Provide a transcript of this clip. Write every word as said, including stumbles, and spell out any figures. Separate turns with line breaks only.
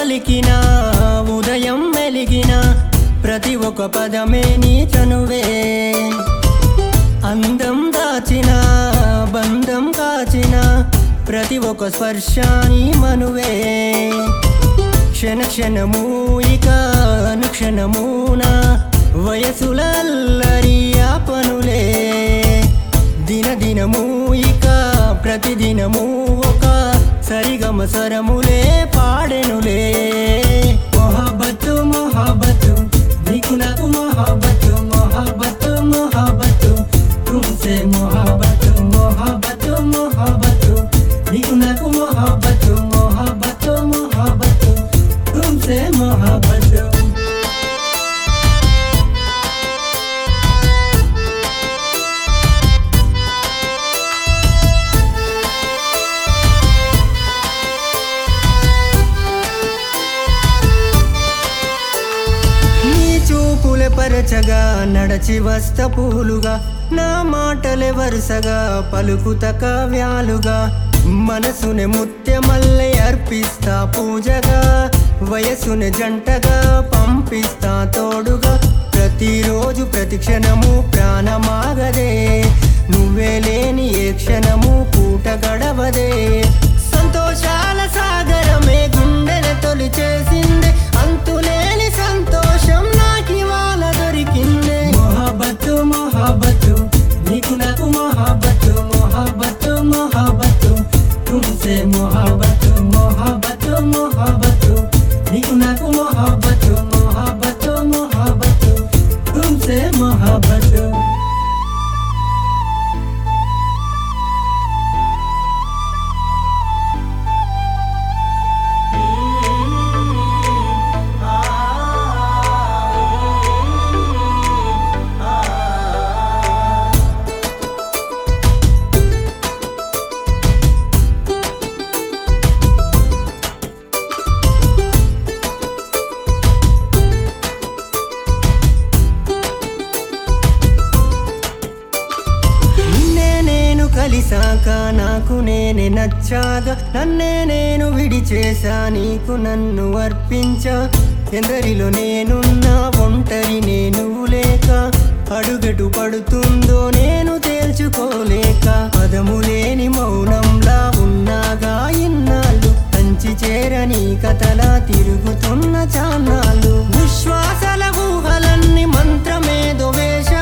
పలికిన ఉదయం మెలిగిన ప్రతి ఒక్క పదమే నీ చనువే అందం దాచిన బంధం కాచిన ప్రతి ఒక్క స్పర్శాని మనువే క్షణ క్షణము ఇక అనుక్షణమున వయసుల అల్లరి ఆపనులే దిన దినము ఇక ప్రతిదినము ఒక సరిగమ సరములే పాడెనులే మొహబ్బతు మొహబ్బతు నీకు నాకు మొహబ్బతు మొహబ్బతు మొహబ్బతు తుమ్సే మొహబ్బతు మొహబ్బతు మొహబ్బతు నీకు నాకు మొహబ్బతు మొహబ్బతు మొహబ్బతు తుమ్సే మొహబ్బతు పరచగా నడచి వస్త పూలుగా నా మాటలే వరుసగా పలుకుత కావ్యాలుగా మనసుని ముత్యమల్లె అర్పిస్తా పూజగా వయసుని జంటగా పంపిస్తా తోడుగా ప్రతిరోజు ప్రతి క్షణము ప్రాణమాగదే నువ్వే లేని ఏ క్షణము పూట గడవదే సంతోషాల సాగరమే గుండెని తొలి చేసిందే అంతులేని సంతోషం నాకివాళ దొరికిందే మొహబ్బతు మొహబ్బతు నీకు నాకు మొహబ్బతు మొహబ్బతు మొహబ్బతు తుమ్సే మొహబ్బతు మొహబ్బతు మొహబ్బతు నీకు నాకు మొహబ్బతు మొహబ్బతు మొహబ్బతు తుమ్సే మొహబ్బతు కలిసాక నాకు నేనే నచ్చాగా నన్నే నేను విడిచేసా నీకు నన్ను అర్పించా ఎందరిలో నేనున్నా ఒంటరి నేను లేక అడుగటు పడుతుందో నేను తేల్చుకోలేక పదము లేని మౌనంలా ఉన్నాగా ఇన్నాళ్ళు కంచి చేరని కథలా తిరుగుతున్న చాన్నాళ్ళు విశ్వాసాల ఊహలన్నీ మంత్రమేదో వేష